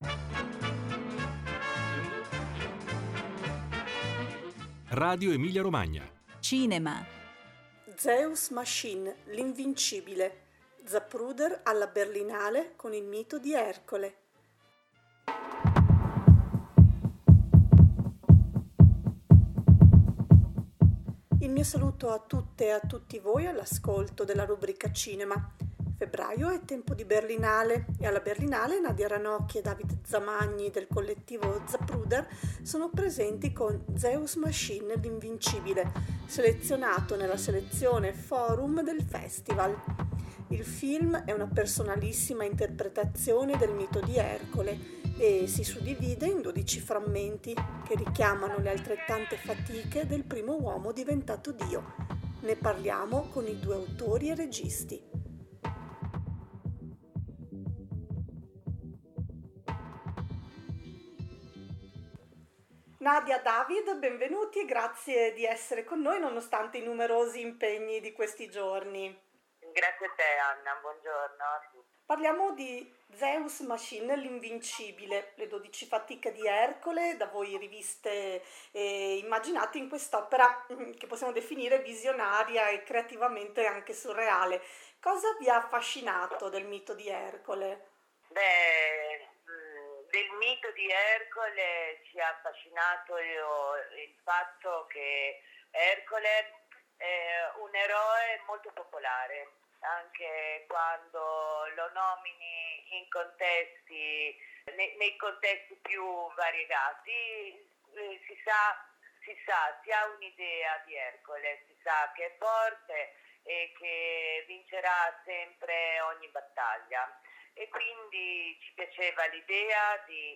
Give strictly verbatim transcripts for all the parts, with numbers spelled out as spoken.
Radio Emilia Romagna. Cinema. Zeus Machine, l'invincibile. Zapruder alla Berlinale con il mito di Ercole. Il mio saluto a tutte e a tutti voi all'ascolto della rubrica Cinema. Febbraio è tempo di Berlinale e alla Berlinale Nadia Ranocchi e David Zamagni del collettivo Zapruder sono presenti con Zeus Machine, l'invincibile, selezionato nella selezione Forum del festival. Il film è una personalissima interpretazione del mito di Ercole e si suddivide in dodici frammenti che richiamano le altrettante fatiche del primo uomo diventato Dio. Ne parliamo con i due autori e registi. Nadia, David, benvenuti e grazie di essere con noi nonostante i numerosi impegni di questi giorni. Grazie a te, Anna, buongiorno a tutti. Parliamo di Zeus Machine, l'invincibile, le dodici fatiche di Ercole, da voi riviste e immaginate in quest'opera che possiamo definire visionaria e creativamente anche surreale. Cosa vi ha affascinato del mito di Ercole? Beh, del mito di Ercole ci ha affascinato il fatto che Ercole è un eroe molto popolare, anche quando lo nomini in contesti, nei, nei contesti più variegati, eh, si sa, si sa, si ha un'idea di Ercole, si sa che è forte e che vincerà sempre ogni battaglia. E quindi ci piaceva l'idea di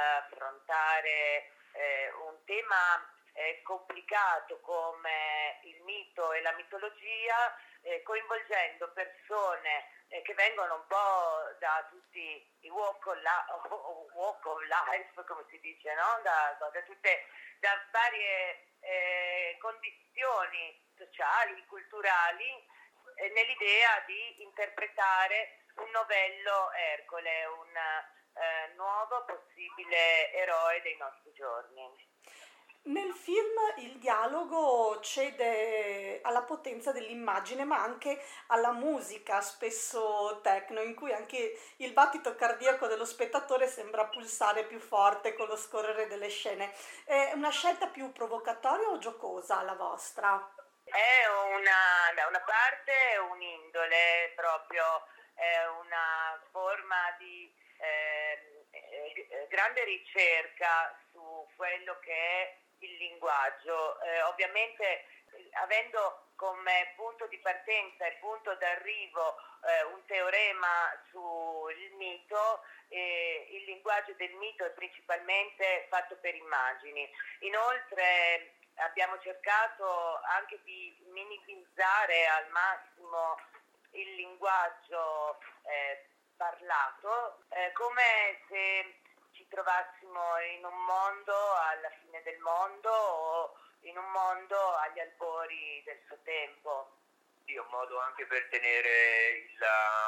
affrontare eh, un tema eh, complicato come il mito e la mitologia, eh, coinvolgendo persone eh, che vengono un po' da tutti i walk of, la- walk of life, come si dice, no? da, da, tutte, da varie eh, condizioni sociali, culturali, eh, nell'idea di interpretare un novello Ercole, un eh, nuovo possibile eroe dei nostri giorni. Nel film il dialogo cede alla potenza dell'immagine, ma anche alla musica, spesso techno, in cui anche il battito cardiaco dello spettatore sembra pulsare più forte con lo scorrere delle scene. È una scelta più provocatoria o giocosa la vostra? È una, da una parte un'indole proprio, è una forma di eh, eh, grande ricerca su quello che è il linguaggio, eh, ovviamente eh, avendo come punto di partenza e punto d'arrivo eh, un teorema sul mito, eh, il linguaggio del mito è principalmente fatto per immagini. Inoltre abbiamo cercato anche di minimizzare al massimo il linguaggio eh, parlato, eh, come se ci trovassimo in un mondo alla fine del mondo o in un mondo agli albori del suo tempo. Sì, è un modo anche per tenere il,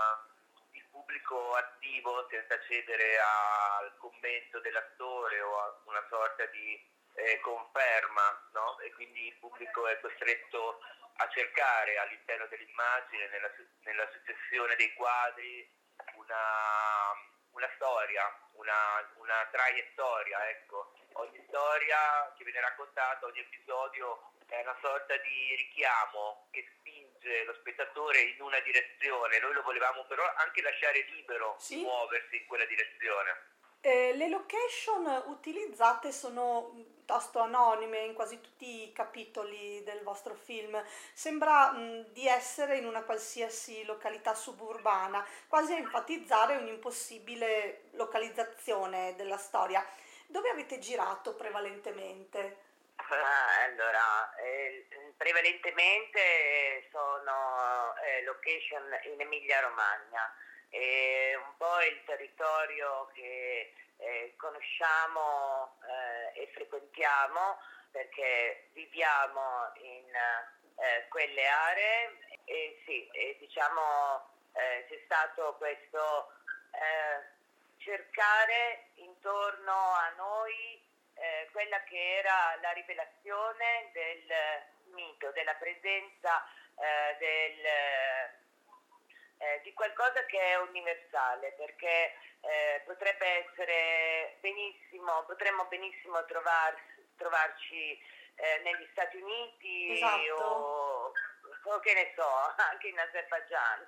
il pubblico attivo senza cedere al commento dell'attore o a una sorta di eh, conferma, no? E quindi il pubblico è costretto a cercare all'interno dell'immagine, nella, nella successione dei quadri, una, una storia, una, una traiettoria, ecco. Ogni storia che viene raccontata, ogni episodio è una sorta di richiamo che spinge lo spettatore in una direzione. Noi lo volevamo però anche lasciare libero Sì. di muoversi in quella direzione. Eh, le location utilizzate sono piuttosto anonime in quasi tutti i capitoli del vostro film. Sembra mh, di essere in una qualsiasi località suburbana, quasi a enfatizzare un'impossibile localizzazione della storia. Dove avete girato prevalentemente? Ah, allora, eh, prevalentemente sono eh, location in Emilia Romagna. È un po' il territorio che eh, conosciamo eh, e frequentiamo perché viviamo in eh, quelle aree e sì, e, diciamo eh, c'è stato questo eh, cercare intorno a noi eh, quella che era la rivelazione del mito, della presenza eh, del, eh, di qualcosa che è universale, perché eh, potrebbe essere benissimo, potremmo benissimo trovar, trovarci eh, negli Stati Uniti Esatto. o, o che ne so, anche in Azerbaijan.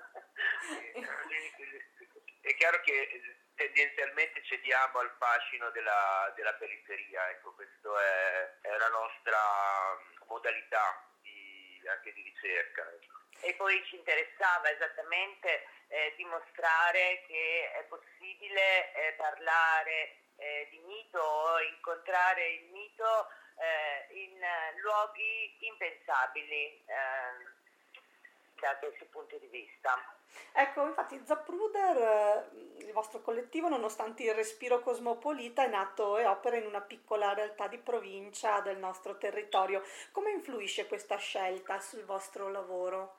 È chiaro che tendenzialmente cediamo al fascino della, della periferia, ecco, questa è, è la nostra modalità di, anche di ricerca. E poi ci interessava esattamente eh, dimostrare che è possibile eh, parlare eh, di mito o incontrare il mito eh, in luoghi impensabili eh, da questo punto di vista. Ecco, infatti Zapruder, il vostro collettivo, nonostante il respiro cosmopolita, è nato e opera in una piccola realtà di provincia del nostro territorio. Come influisce questa scelta sul vostro lavoro?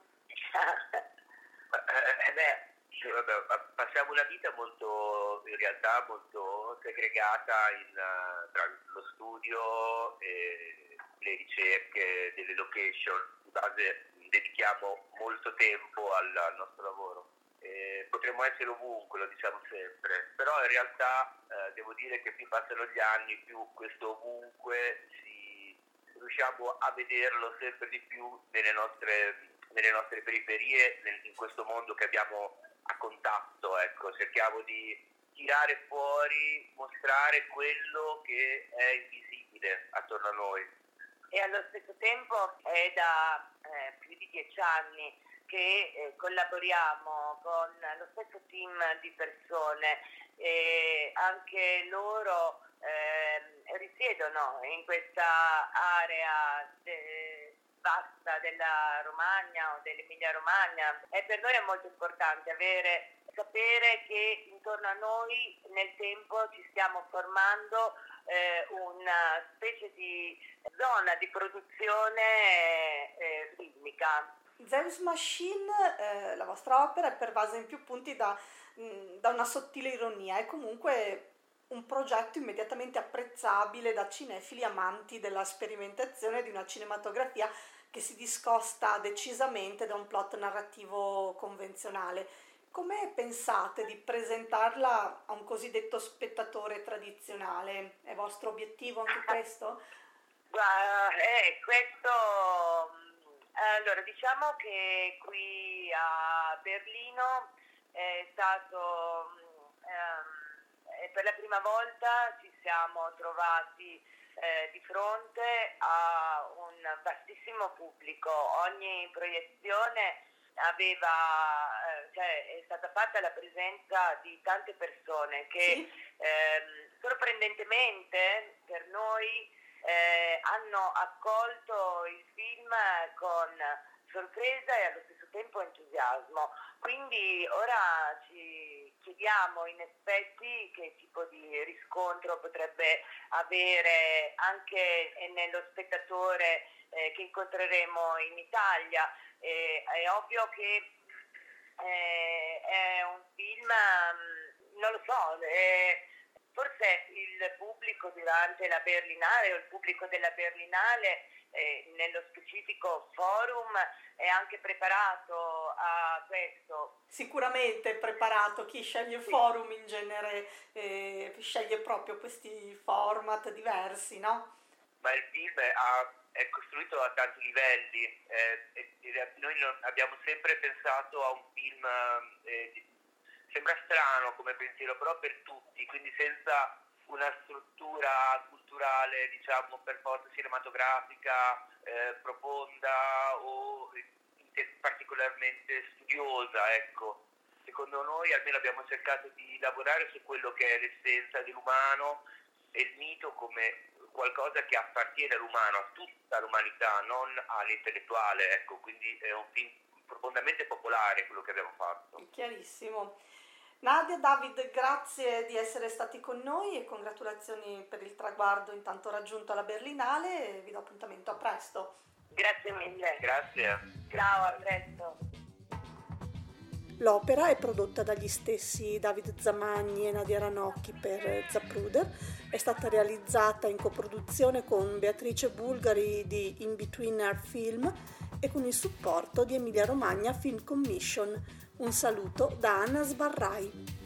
eh, beh, vabbè, passiamo una vita molto, in realtà molto segregata in, uh, tra lo studio e le ricerche delle location. Di base dedichiamo molto tempo al, al nostro lavoro. Eh, potremmo essere ovunque, lo diciamo sempre, però in realtà eh, devo dire che più passano gli anni, più questo ovunque si, riusciamo a vederlo sempre di più nelle nostre, nelle nostre periferie, nel, in questo mondo che abbiamo a contatto, ecco, cerchiamo di tirare fuori, mostrare quello che è invisibile attorno a noi. E allo stesso tempo è da eh, più di dieci anni che eh, collaboriamo con lo stesso team di persone e anche loro eh, risiedono in questa area de- vasta della Romagna o dell'Emilia Romagna, e per noi è molto importante avere sapere che intorno a noi nel tempo ci stiamo formando eh, una specie di zona di produzione eh, ritmica. Zeus Machine, eh, la vostra opera, è pervasa in più punti da, mh, da una sottile ironia, è comunque un progetto immediatamente apprezzabile da cinefili amanti della sperimentazione di una cinematografia che si discosta decisamente da un plot narrativo convenzionale. Come pensate di presentarla a un cosiddetto spettatore tradizionale? È vostro obiettivo anche questo? Guarda, eh, questo... Allora, diciamo che qui a Berlino è stato... Ehm, per la prima volta ci siamo trovati eh, di fronte a un vastissimo pubblico. Ogni proiezione aveva, eh, cioè è stata fatta la presenza di tante persone che Sì. ehm, sorprendentemente per noi eh, hanno accolto il film con sorpresa e allo stesso tempo entusiasmo. Quindi ora ci chiediamo in effetti che tipo di riscontro potrebbe avere anche nello spettatore eh, che incontreremo in Italia. Eh, è ovvio che eh, è un film, non lo so, eh, forse il pubblico durante la Berlinale o il pubblico della Berlinale eh, nello specifico forum è anche preparato a questo. Sicuramente è preparato, chi sceglie il Sì. forum in genere eh, sceglie proprio questi format diversi, no? Ma il film ha, è costruito a tanti livelli, eh, e, e noi non, abbiamo sempre pensato a un film, eh, di, sembra strano come pensiero, però per tutti, quindi senza una struttura culturale, diciamo, per forza cinematografica eh, profonda o particolarmente studiosa, ecco. Secondo noi almeno abbiamo cercato di lavorare su quello che è l'essenza dell'umano e il mito come qualcosa che appartiene all'umano, a tutta l'umanità, non all'intellettuale, ecco, quindi è un film profondamente popolare quello che abbiamo fatto. Chiarissimo. Nadia, David, grazie di essere stati con noi e congratulazioni per il traguardo intanto raggiunto alla Berlinale e vi do appuntamento a presto. Grazie mille. Grazie. Ciao, a presto. L'opera è prodotta dagli stessi David Zamagni e Nadia Ranocchi per Zapruder, è stata realizzata in coproduzione con Beatrice Bulgari di In Between Our Film e con il supporto di Emilia Romagna Film Commission. Un saluto da Anna Sbarrai.